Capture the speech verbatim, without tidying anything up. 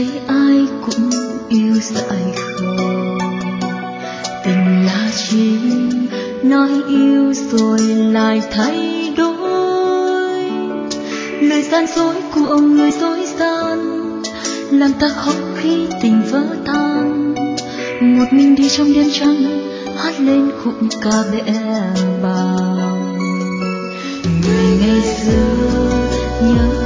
thấy ai cũng yêu dại khờ. Tình là chi nói yêu rồi lại thay đổi, lời gian dối của người dối gian làm ta khóc khi tình vỡ tan. Một mình đi trong đêm trăng hát lên khúc ca bẽ bàng. Người ngày xưa nhớ